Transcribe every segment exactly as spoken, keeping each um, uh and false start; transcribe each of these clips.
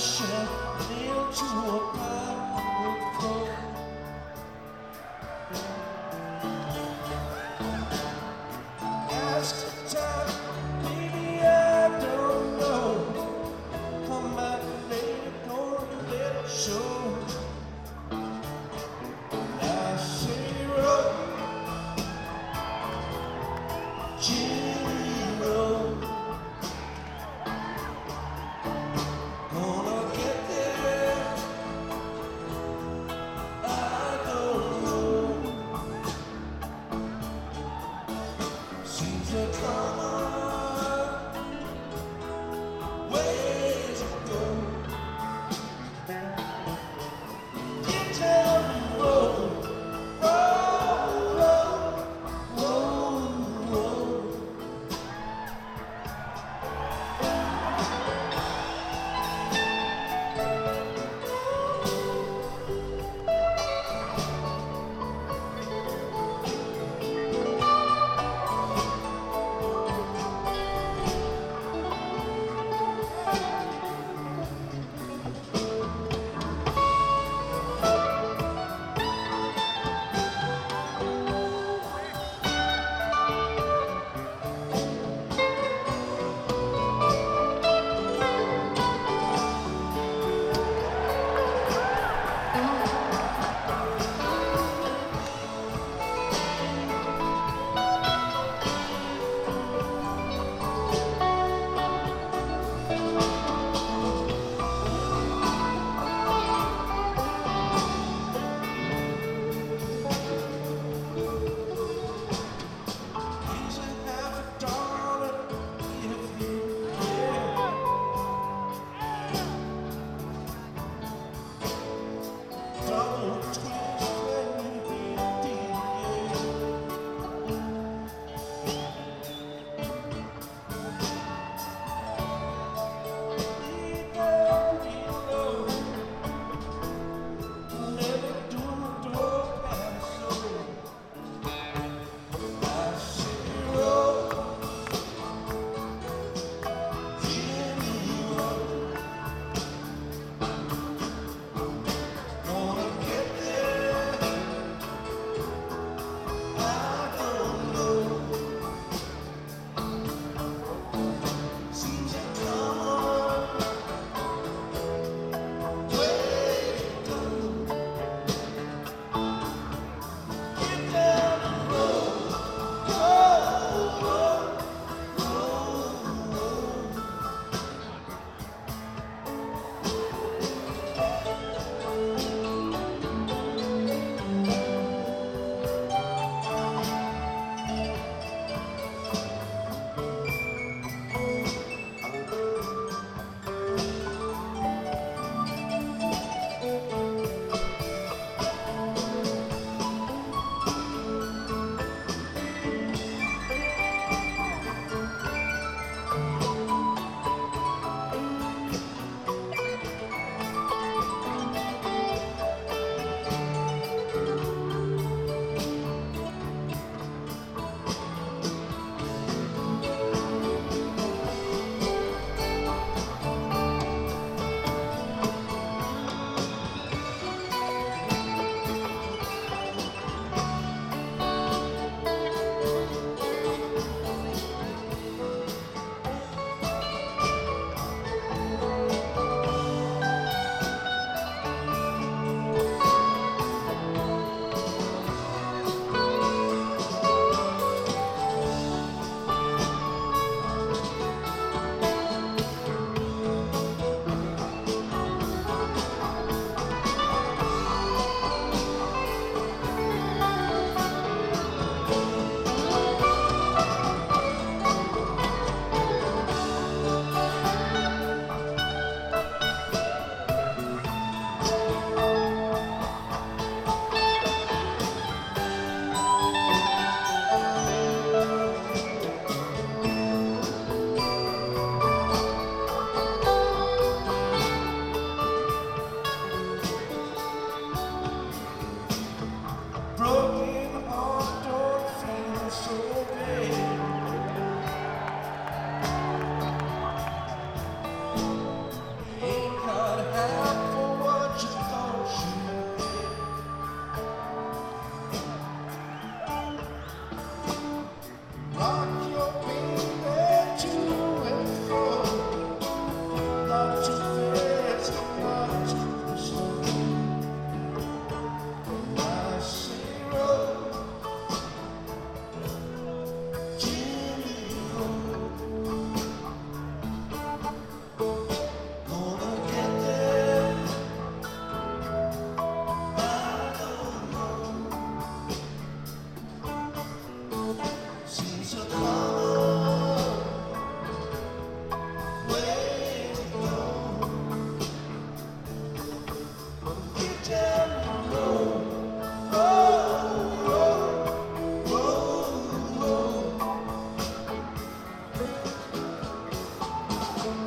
ocean into a pirate cove. Ask time, baby, I don't know. Come back later, gonna let it show. I say road, Jimmy Road. Gonna get there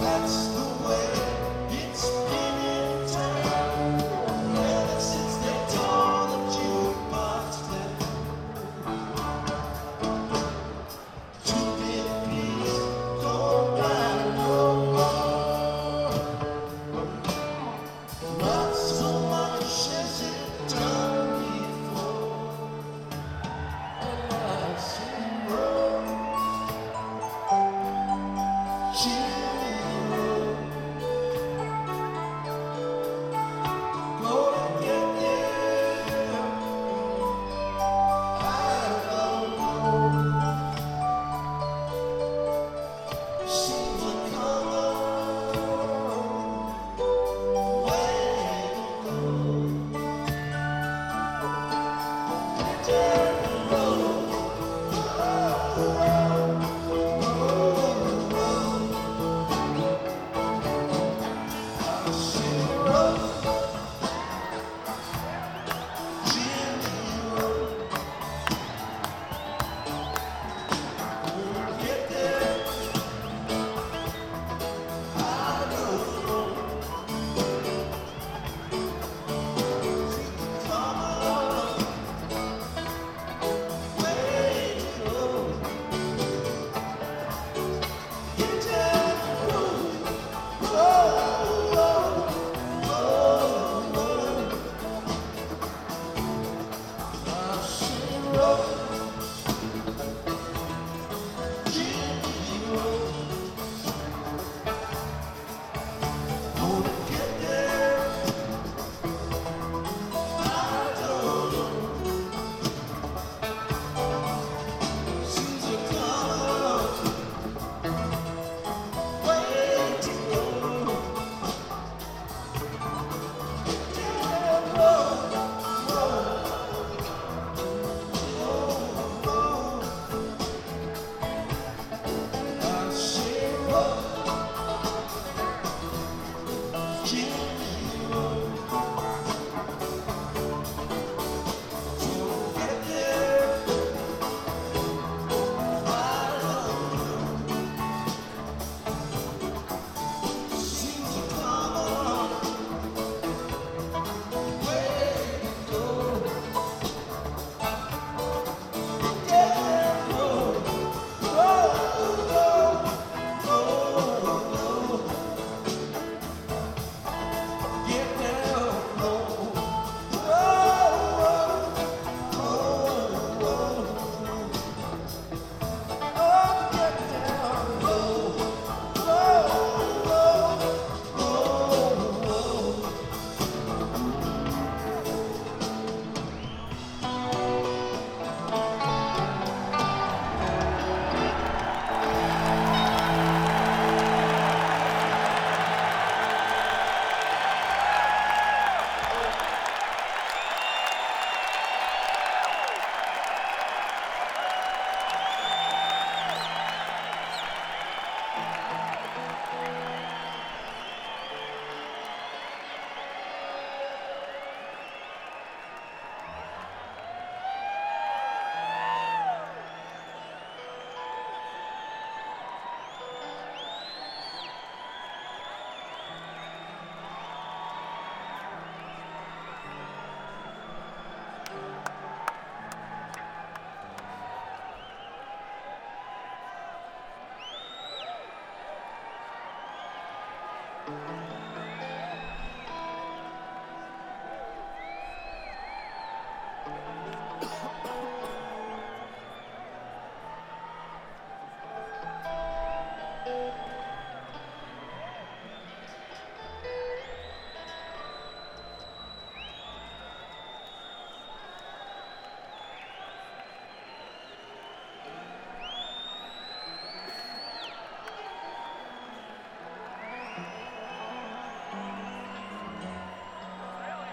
That's the way it's been in town ever since they tore the jukebox down. Two big please don't ride no more. Not so much as it done before. And I see road, Jimmy Road. Gonna get there, I don't know. Seems to come a way to go. Down the road, oh, oh, oh, oh. I see the road, Jimmy Road. Gonna get there, I don't know. Seems to come a way to go. Get down the road, oh, oh, oh, oh. I see the road, Jimmy Road. Gonna get there, I don't know. Seems to come a way to go. Down the road, oh, oh, oh. I see the road, Jimmy Road. Gonna get there, I don't know. Seems to come a way to go. Down the road, oh, oh, oh, oh. Get down the road, oh, oh, oh, oh. Oh, get down the road, oh, oh, oh, oh. Thank you.